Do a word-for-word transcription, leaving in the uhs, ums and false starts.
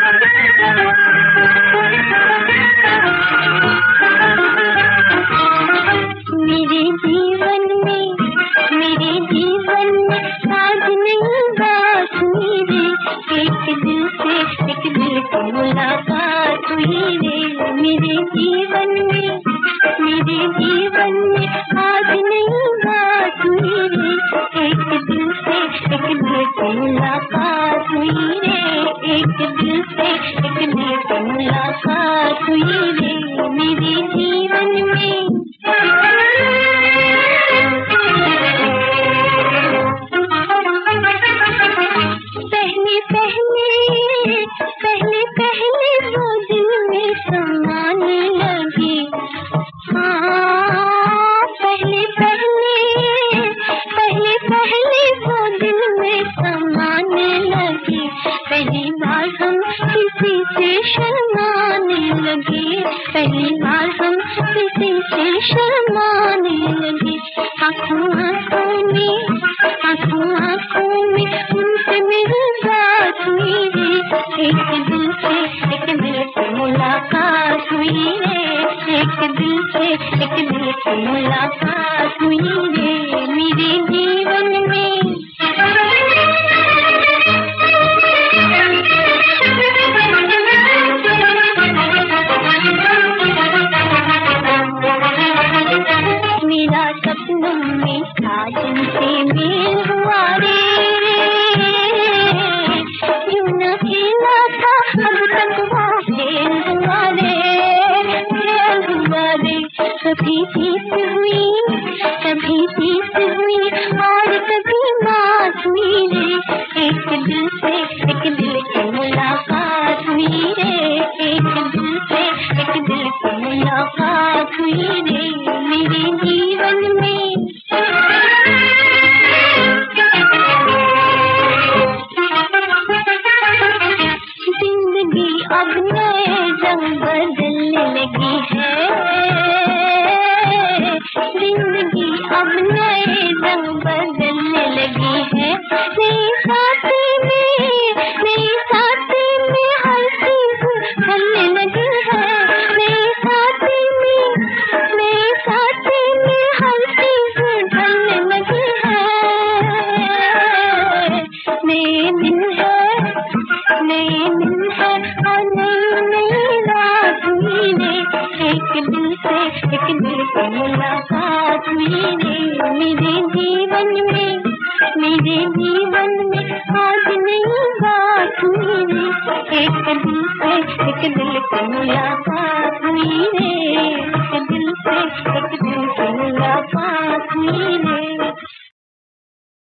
मेरे जीवन में मेरे जीवन में आज नहीं बात हुई रे, एक दिल से एक दिल की मुलाकात हुई रे। मेरे जीवन में मेरे जीवन में आज नहीं बात हुई रे, एक दिल से एक दिल की मुलाकात हुई रे, एक दिल से एक दिल की मुलाकात हुई रे। मेरे जीवन में पहले पहले पहले पहले वो दिल में समाने लगी, हाँ पहले पहले पहले पहले वो दिल में समाने लगी। पहली बार हम किसी से शर्माने लगे, पहली बार हम किसी से शर्माने लगे। आँखों आँखों में आँखों आँखों में उनसे मेरी बात हुई रे, एक दिल से एक दिल की मुलाकात हुई रे, एक दिल से एक दिल की मुलाकात हुई रे। मेरे जीवन में मेरा सपनों में साजन से मेल हुआ रे, यूं न खेला था अब तक वो खेल हुआ रे, खेल हुआ रे। कभी जीत हुई कभी जीत हुई और कभी मात हुई रे, एक दिल से एक दिल की मुलाकात हुई रे, एक दिल से एक दिल की मुलाकात हुई रे। मेरे जीवन में जिंदगी अब नए रंग बदलने लगी है, जिंदगी अब नए रंग बदलने लगी है। नई साथी में नई साथी में हर चीज ढलने लगी है, नई साथी में नई साथी में हर चीज ढलने लगी है। नए दिन है नए दिन है और नई नई रात हुई रे, एक दिल से एक दिल की मुलाकात हुई रे। मेरे जीवन में मेरे जीवन में आज नई बात हुई रे, एक दिल से एक दिल की मुलाकात हुई रे, एक दिल से एक दिल की मुलाकात हुई रे।